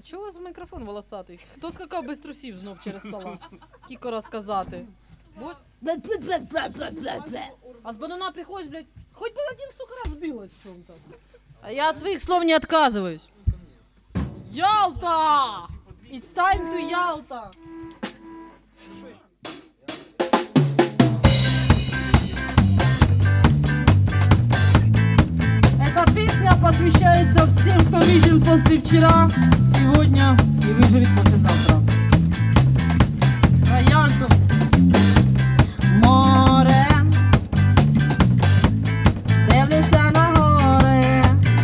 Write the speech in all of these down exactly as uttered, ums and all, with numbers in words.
Чого у вас мікрофон волосатий? Хто скакав без трусів знов через стола? Кіко розказати. Боже... А з банана приходиш, блядь, хоть бы один, сука, раз сбилась в чем-то. А я от своих слов не отказываюсь. Ялта! It's time to Ялта! Эта песня посвящается всем, кто видел после вчера, сегодня и выживет послезавтра. Про Ялту. Море, дивляться на гори,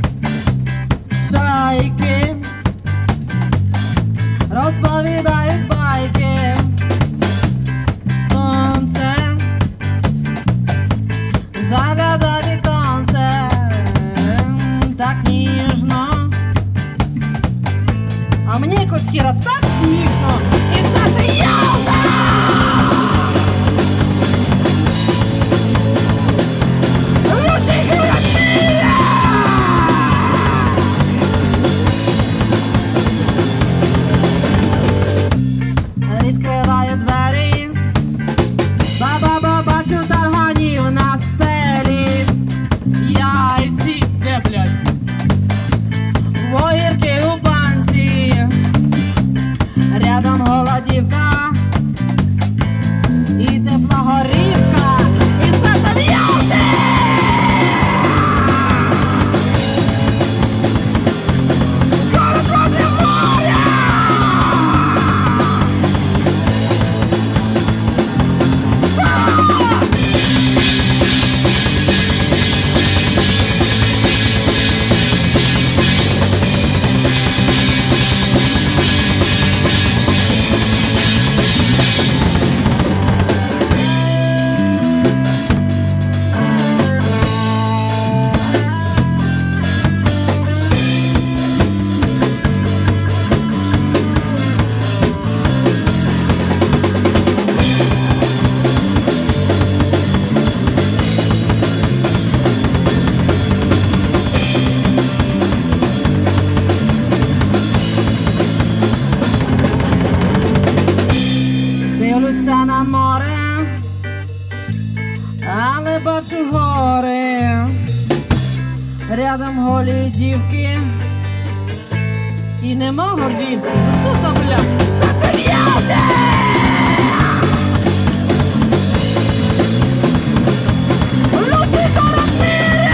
шайки, розповідають байки, сонце, загадає віконце, так ніжно, а мені якось хіра так смішно, і це ж Ялта! Відкриваю двері, ба-ба-ба, бачу тарганів на стелі. Яйці, де, блядь? Огірки у банці, рядом голодівка і тепла горівка, і серце Ялти! Дивлюся на море, але бачу гори, рядом голі дівки, і нема гордівки. Ну що там, бля? Це Ялти! Лучі коротиря!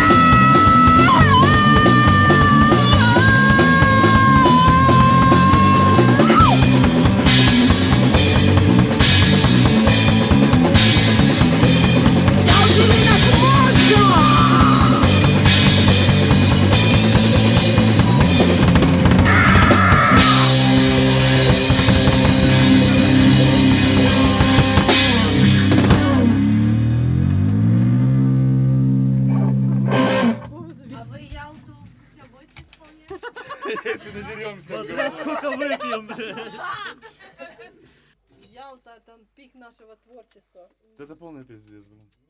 Если надеремся. Смотря сколько выпьем, блядь. Ялта — это пик нашего творчества. Это полный пиздец, блин.